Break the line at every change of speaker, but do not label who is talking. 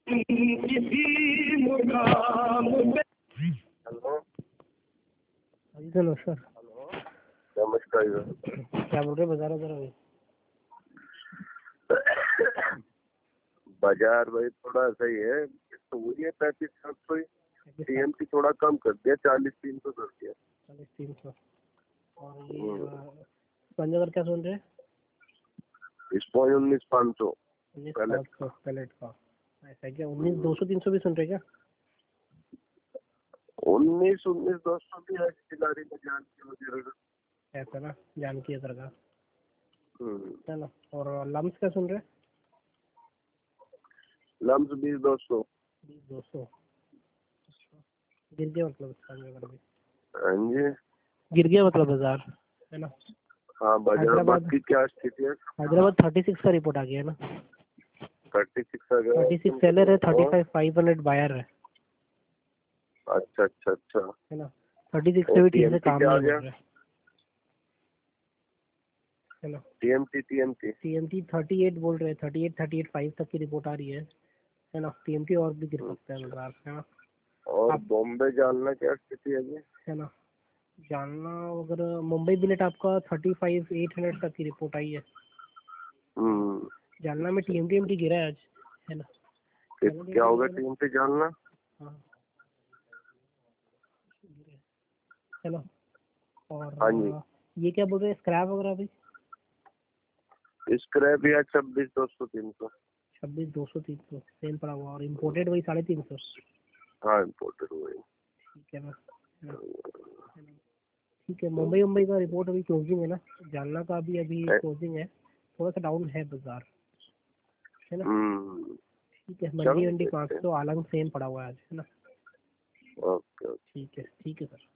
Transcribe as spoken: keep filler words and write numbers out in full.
Hello
जी sir नमस्कार।
नमस्कार।
क्या बोल रहे बाजार वगैरह अभी?
बाजार भाई थोड़ा सही है, तो वही है पैंतीस सात सौ ही। टीएमसी थोड़ा कम कर दिया, चालीस तीन सौ कर दिया।
चालीस तीन सौ। और ये पंजाब क्या सुन रहे हैं?
स्पॉन्ज उन्नीस पाँच सौ
उन्नीस पाँच सौ पैलेट का। ऐसा क्या उन्नीस दो सौ तीन सौ भी सुन रहे क्या?
उन्नीस उन्नीस दो सौ भी है खिलाड़ी में जान की वगैरह
ऐसा ना जानकी है का
हम्म
है ना। और लम्स क्या सुन रहे?
लम्स बीस दो सौ।
बीस दो सौ गिर गया मतलब इसका भी।
हाँ जी
गिर गया मतलब बाजार है ना।
हाँ बाजार की क्या स्थिति है?
हैदराबाद थर्टी सिक्स का रिपोर्ट आ गया है ना।
थर्टी सिक्स आ गया।
थर्टी सिक्स सेलर है, thirty five five hundred buyer है।
अच्छा अच्छा अच्छा
है ना। थर्टी सिक्स से भी ठीक से काम नहीं हो रहा है ना।
TMT TMT
TMT thirty eight बोल रहे हैं, thirty eight thirty eight five तक की रिपोर्ट आ रही है है ना। टीएमटी और भी गिर सकता है बाजार है ना।
और बॉम्बे जानना क्या स्थिति है जी?
है ना। जानना अगर मुंबई बिलेट आपका थर्टी फाइव एट हंड्रेड तक की रिपोर्ट आई है। जानना में टीएमटी एमटी गिरा है आज है ना।
क्या होगा टीएमटी जानना?
हाँ है ना। और
हाँ जी
ये क्या बोल रहे हैं स्क्रैप वगैरह अभी?
स्क्रैप या छब्बीस दो सौ तीन सौ।
छब्बीस दो सौ तीन सौ सेम पड़ा हुआ। और इम्पोर्टेड वही साढ़े तीन सौ।
हाँ इम्पोर्टेड वही।
ठीक है ना। ठीक है। मुंबई मुंबई का रिपोर्ट अभी क्लोजिंग है ना। जानना का भी अभी क्लोजिंग है, थोड़ा सा डाउन है बाजार है ना। ठीक है। मंडी वंडी पाँच सौ आलंग सेम पड़ा हुआ है आज है ना।
ओके
ठीक है ठीक है सर।